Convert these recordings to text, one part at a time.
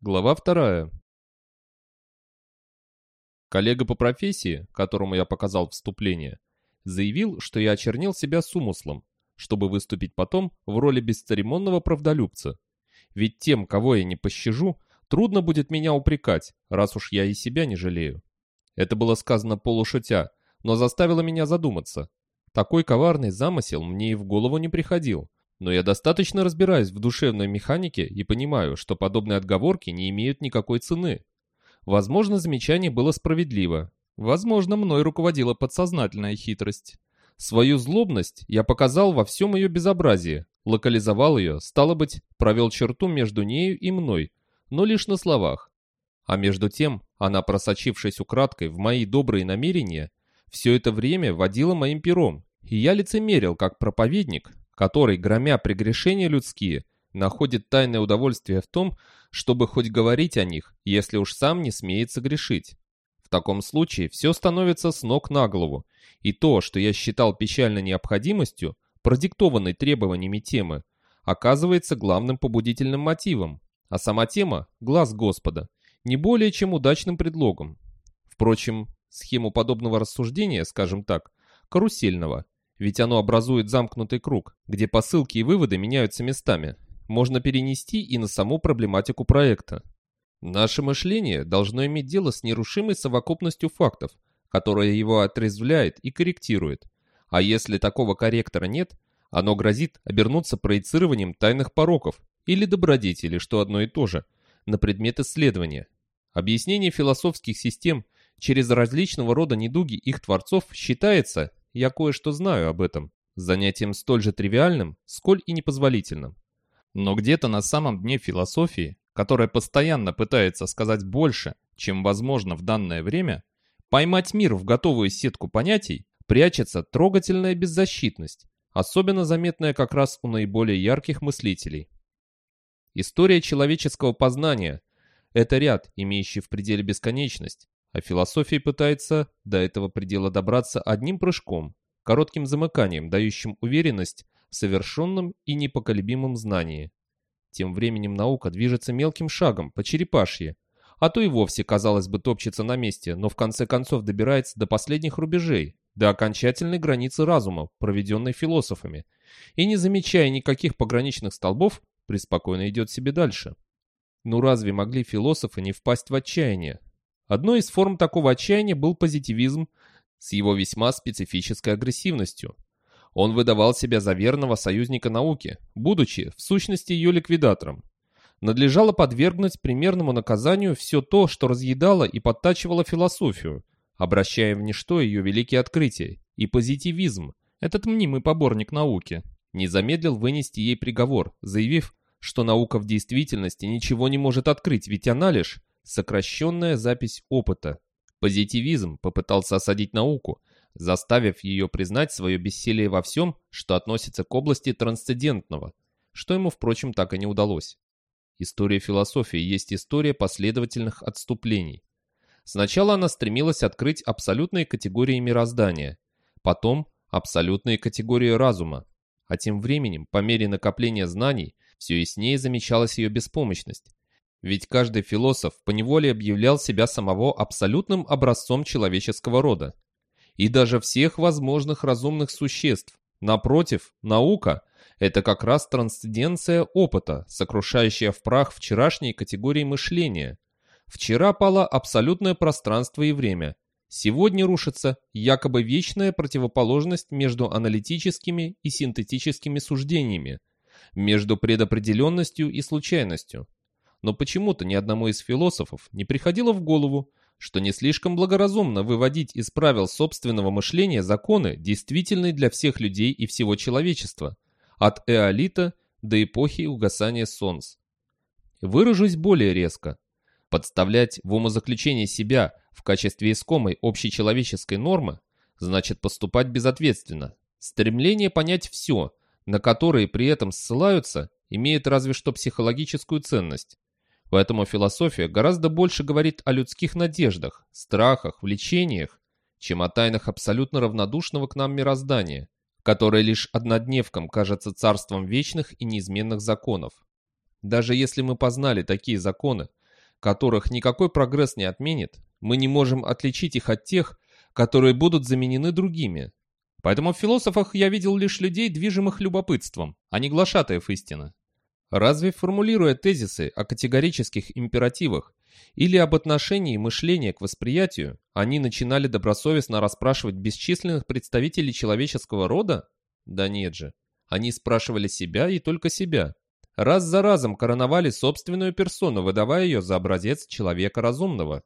Глава 2. Коллега по профессии, которому я показал вступление, заявил, что я очернил себя с умыслом, чтобы выступить потом в роли бесцеремонного правдолюбца. Ведь тем, кого я не пощажу, трудно будет меня упрекать, раз уж я и себя не жалею. Это было сказано полушутя, но заставило меня задуматься. Такой коварный замысел мне и в голову не приходил. Но я достаточно разбираюсь в душевной механике и понимаю, что подобные отговорки не имеют никакой цены. Возможно, замечание было справедливо. Возможно, мной руководила подсознательная хитрость. Свою злобность я показал во всем ее безобразии, локализовал ее, стало быть, провел черту между нею и мной, но лишь на словах. А между тем, она, просочившись украдкой в мои добрые намерения, все это время водила моим пером, и я лицемерил, как проповедник, который, громя прегрешения людские, находит тайное удовольствие в том, чтобы хоть говорить о них, если уж сам не смеет согрешить. В таком случае все становится с ног на голову, и то, что я считал печальной необходимостью, продиктованной требованиями темы, оказывается главным побудительным мотивом, а сама тема – глаз Господа, не более чем удачным предлогом. Впрочем, схему подобного рассуждения, скажем так, карусельного, ведь оно образует замкнутый круг, где посылки и выводы меняются местами, можно перенести и на саму проблематику проекта. Наше мышление должно иметь дело с нерушимой совокупностью фактов, которая его отрезвляет и корректирует. А если такого корректора нет, оно грозит обернуться проецированием тайных пороков или добродетелей, что одно и то же, на предмет исследования. Объяснение философских систем через различного рода недуги их творцов считается, я кое-что знаю об этом, занятием столь же тривиальным, сколь и непозволительным. Но где-то на самом дне философии, которая постоянно пытается сказать больше, чем возможно в данное время, поймать мир в готовую сетку понятий, прячется трогательная беззащитность, особенно заметная как раз у наиболее ярких мыслителей. История человеческого познания – это ряд, имеющий в пределе бесконечность, а философия пытается до этого предела добраться одним прыжком, коротким замыканием, дающим уверенность в совершенном и непоколебимом знании. Тем временем наука движется мелким шагом по черепашье, а то и вовсе, казалось бы, топчется на месте, но в конце концов добирается до последних рубежей, до окончательной границы разума, проведенной философами, и, не замечая никаких пограничных столбов, преспокойно идет себе дальше. Ну разве могли философы не впасть в отчаяние? Одной из форм такого отчаяния был позитивизм с его весьма специфической агрессивностью. Он выдавал себя за верного союзника науки, будучи, в сущности, ее ликвидатором. Надлежало подвергнуть примерному наказанию все то, что разъедало и подтачивало философию, обращая в ничто ее великие открытия, и позитивизм, этот мнимый поборник науки, не замедлил вынести ей приговор, заявив, что наука в действительности ничего не может открыть, ведь она лишь сокращенная запись опыта. Позитивизм попытался осадить науку, заставив ее признать свое бессилие во всем, что относится к области трансцендентного, что ему, впрочем, так и не удалось. История философии есть история последовательных отступлений. Сначала она стремилась открыть абсолютные категории мироздания, потом абсолютные категории разума, а тем временем, по мере накопления знаний, все яснее замечалась ее беспомощность. Ведь каждый философ поневоле объявлял себя самого абсолютным образцом человеческого рода. И даже всех возможных разумных существ. Напротив, наука – это как раз трансценденция опыта, сокрушающая в прах вчерашние категории мышления. Вчера пало абсолютное пространство и время. Сегодня рушится якобы вечная противоположность между аналитическими и синтетическими суждениями, между предопределенностью и случайностью. Но почему-то ни одному из философов не приходило в голову, что не слишком благоразумно выводить из правил собственного мышления законы, действительные для всех людей и всего человечества, от эолита до эпохи угасания солнц. Выражусь более резко. Подставлять в умозаключение себя в качестве искомой общечеловеческой нормы значит поступать безответственно. Стремление понять все, на которые при этом ссылаются, имеет разве что психологическую ценность. Поэтому философия гораздо больше говорит о людских надеждах, страхах, влечениях, чем о тайнах абсолютно равнодушного к нам мироздания, которое лишь однодневкам кажется царством вечных и неизменных законов. Даже если мы познали такие законы, которых никакой прогресс не отменит, мы не можем отличить их от тех, которые будут заменены другими. Поэтому в философах я видел лишь людей, движимых любопытством, а не глашатаев истины. Разве формулируя тезисы о категорических императивах или об отношении мышления к восприятию, они начинали добросовестно расспрашивать бесчисленных представителей человеческого рода? Да нет же. Они спрашивали себя и только себя. Раз за разом короновали собственную персону, выдавая ее за образец человека разумного.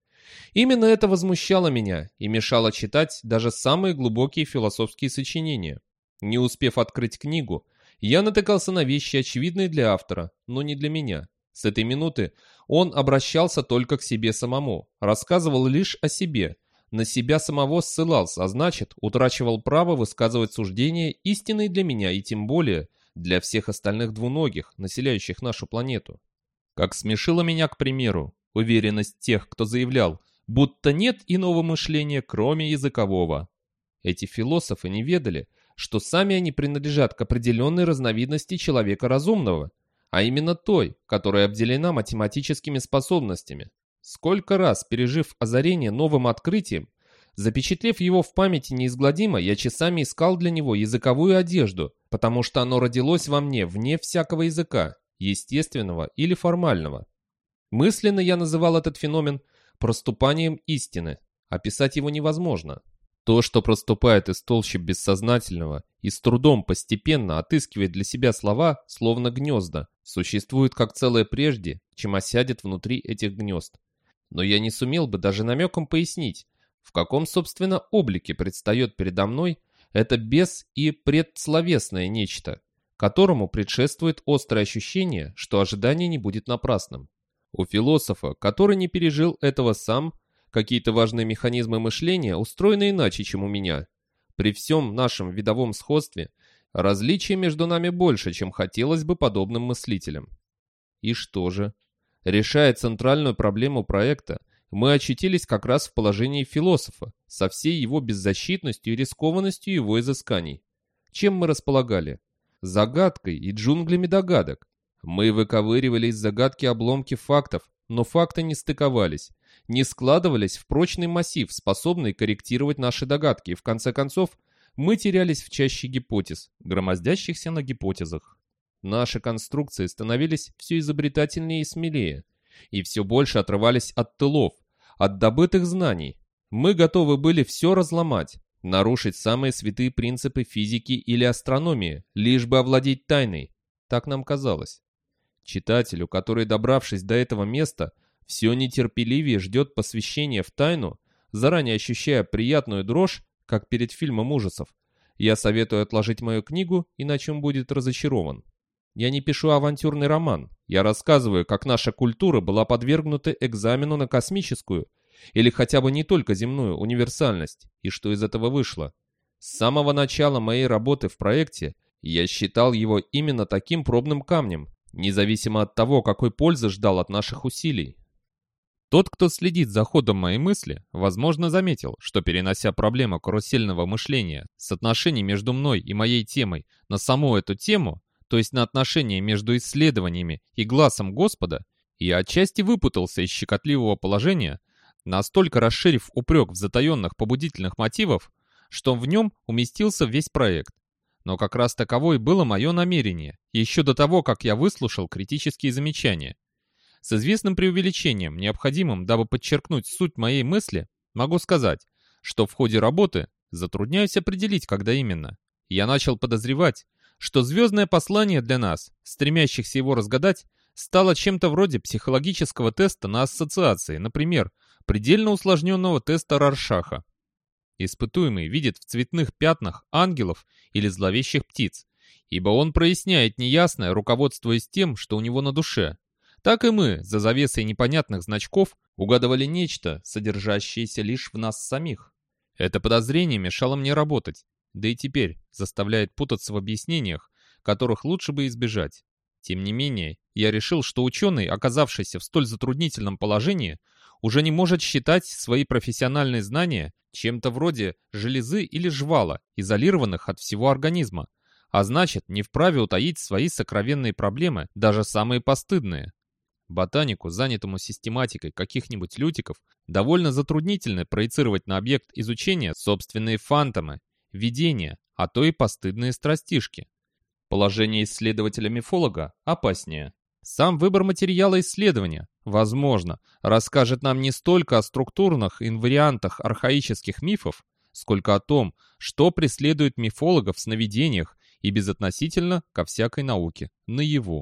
Именно это возмущало меня и мешало читать даже самые глубокие философские сочинения. Не успев открыть книгу, я натыкался на вещи, очевидные для автора, но не для меня. С этой минуты он обращался только к себе самому, рассказывал лишь о себе, на себя самого ссылался, а значит, утрачивал право высказывать суждения, истинные для меня и тем более для всех остальных двуногих, населяющих нашу планету. Как смешила меня, к примеру, уверенность тех, кто заявлял, будто нет иного мышления, кроме языкового. Эти философы не ведали, что сами они принадлежат к определенной разновидности человека разумного, а именно той, которая обделена математическими способностями. Сколько раз, пережив озарение новым открытием, запечатлев его в памяти неизгладимо, я часами искал для него языковую одежду, потому что оно родилось во мне вне всякого языка, естественного или формального. Мысленно я называл этот феномен проступанием истины. Описать его невозможно. То, что проступает из толщи бессознательного и с трудом постепенно отыскивает для себя слова, словно гнезда, существует как целое прежде, чем осядет внутри этих гнезд. Но я не сумел бы даже намеком пояснить, в каком, собственно, облике предстает передо мной это бес- и предсловесное нечто, которому предшествует острое ощущение, что ожидание не будет напрасным. У философа, который не пережил этого сам, какие-то важные механизмы мышления устроены иначе, чем у меня. При всем нашем видовом сходстве различий между нами больше, чем хотелось бы подобным мыслителям. И что же? Решая центральную проблему проекта, мы очутились как раз в положении философа, со всей его беззащитностью и рискованностью его изысканий. Чем мы располагали? Загадкой и джунглями догадок. Мы выковыривали из загадки обломки фактов, но факты не стыковались, не складывались в прочный массив, способный корректировать наши догадки, и в конце концов мы терялись в чаще гипотез, громоздящихся на гипотезах. Наши конструкции становились все изобретательнее и смелее, и все больше отрывались от тылов, от добытых знаний. Мы готовы были все разломать, нарушить самые святые принципы физики или астрономии, лишь бы овладеть тайной. Так нам казалось. Читателю, который, добравшись до этого места, все нетерпеливее ждет посвящения в тайну, заранее ощущая приятную дрожь, как перед фильмом ужасов, я советую отложить мою книгу, иначе он будет разочарован. Я не пишу авантюрный роман, я рассказываю, как наша культура была подвергнута экзамену на космическую, или хотя бы не только земную, универсальность, и что из этого вышло. С самого начала моей работы в проекте я считал его именно таким пробным камнем, независимо от того, какой пользы ждал от наших усилий. Тот, кто следит за ходом моей мысли, возможно, заметил, что, перенося проблему карусельного мышления с отношений между мной и моей темой на саму эту тему, то есть на отношения между исследованиями и глазом Господа, я отчасти выпутался из щекотливого положения, настолько расширив упрек в затаенных побудительных мотивах, что в нем уместился весь проект. Но как раз таково и было мое намерение, еще до того, как я выслушал критические замечания. С известным преувеличением, необходимым, дабы подчеркнуть суть моей мысли, могу сказать, что в ходе работы затрудняюсь определить, когда именно. Я начал подозревать, что звездное послание для нас, стремящихся его разгадать, стало чем-то вроде психологического теста на ассоциации, например, предельно усложненного теста Роршаха. Испытуемый видит в цветных пятнах ангелов или зловещих птиц, ибо он проясняет неясное, руководствуясь тем, что у него на душе. Так и мы, за завесой непонятных значков, угадывали нечто, содержащееся лишь в нас самих. Это подозрение мешало мне работать, да и теперь заставляет путаться в объяснениях, которых лучше бы избежать. Тем не менее, я решил, что ученый, оказавшийся в столь затруднительном положении, уже не может считать свои профессиональные знания чем-то вроде железы или жвала, изолированных от всего организма, а значит, не вправе утаить свои сокровенные проблемы, даже самые постыдные. Ботанику, занятому систематикой каких-нибудь лютиков, довольно затруднительно проецировать на объект изучения собственные фантомы, видения, а то и постыдные страстишки. Положение исследователя-мифолога опаснее. Сам выбор материала исследования, возможно, расскажет нам не столько о структурных инвариантах архаических мифов, сколько о том, что преследует мифологов в сновидениях и безотносительно ко всякой науке, наяву.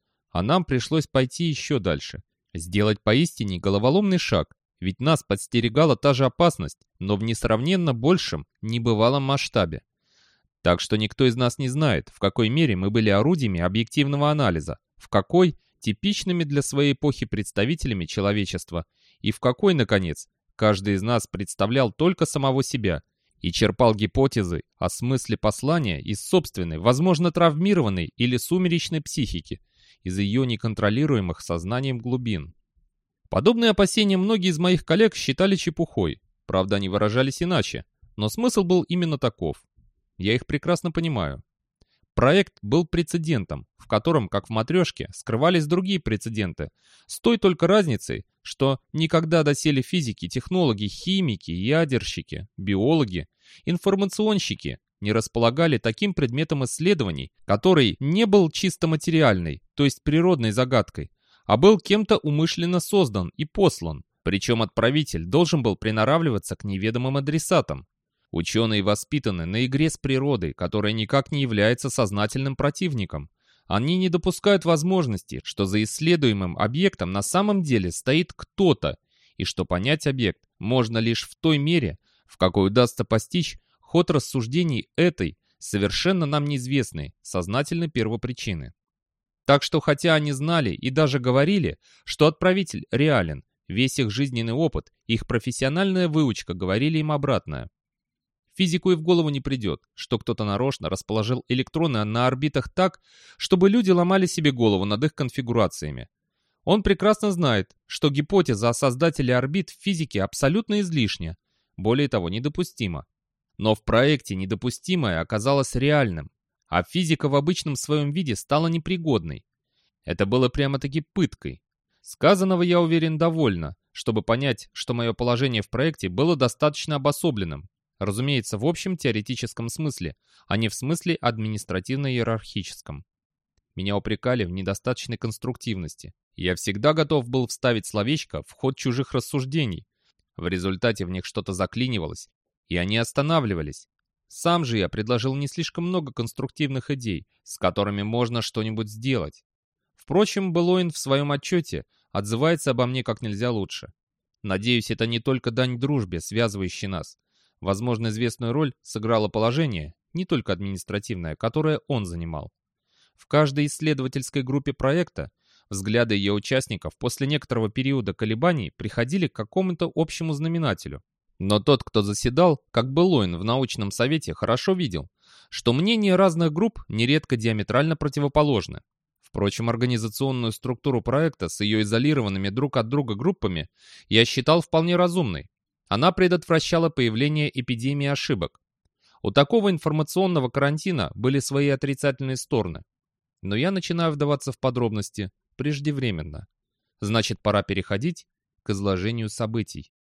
А нам пришлось пойти еще дальше, сделать поистине головоломный шаг, ведь нас подстерегала та же опасность, но в несравненно большем, небывалом масштабе. Так что никто из нас не знает, в какой мере мы были орудиями объективного анализа, в какой – типичными для своей эпохи представителями человечества, и в какой, наконец, каждый из нас представлял только самого себя и черпал гипотезы о смысле послания из собственной, возможно, травмированной или сумеречной психики, из ее неконтролируемых сознанием глубин. Подобные опасения многие из моих коллег считали чепухой, правда, они выражались иначе, но смысл был именно таков. Я их прекрасно понимаю. Проект был прецедентом, в котором, как в матрешке, скрывались другие прецеденты, с той только разницей, что никогда доселе физики, технологи, химики, ядерщики, биологи, информационщики не располагали таким предметом исследований, который не был чисто материальной, то есть природной загадкой, а был кем-то умышленно создан и послан, причем отправитель должен был приноравливаться к неведомым адресатам. Ученые воспитаны на игре с природой, которая никак не является сознательным противником. Они не допускают возможности, что за исследуемым объектом на самом деле стоит кто-то, и что понять объект можно лишь в той мере, в какой удастся постичь ход рассуждений этой, совершенно нам неизвестной, сознательной первопричины. Так что хотя они знали и даже говорили, что отправитель реален, весь их жизненный опыт, их профессиональная выучка говорили им обратное. Физику и в голову не придет, что кто-то нарочно расположил электроны на орбитах так, чтобы люди ломали себе голову над их конфигурациями. Он прекрасно знает, что гипотеза о создателе орбит в физике абсолютно излишня, более того, недопустима. Но в проекте недопустимое оказалось реальным, а физика в обычном своем виде стала непригодной. Это было прямо-таки пыткой. Сказанного, я уверен, довольно, чтобы понять, что мое положение в проекте было достаточно обособленным. Разумеется, в общем теоретическом смысле, а не в смысле административно-иерархическом. Меня упрекали в недостаточной конструктивности. Я всегда готов был вставить словечко в ход чужих рассуждений. В результате в них что-то заклинивалось, и они останавливались. Сам же я предложил не слишком много конструктивных идей, с которыми можно что-нибудь сделать. Впрочем, Белоин в своем отчете отзывается обо мне как нельзя лучше. Надеюсь, это не только дань дружбе, связывающей нас. Возможно, известную роль сыграло положение, не только административное, которое он занимал. В каждой исследовательской группе проекта взгляды ее участников после некоторого периода колебаний приходили к какому-то общему знаменателю. Но тот, кто заседал, как Белоин в научном совете, хорошо видел, что мнения разных групп нередко диаметрально противоположны. Впрочем, организационную структуру проекта с ее изолированными друг от друга группами я считал вполне разумной. Она предотвращала появление эпидемии ошибок. У такого информационного карантина были свои отрицательные стороны. Но я начинаю вдаваться в подробности преждевременно. Значит, пора переходить к изложению событий.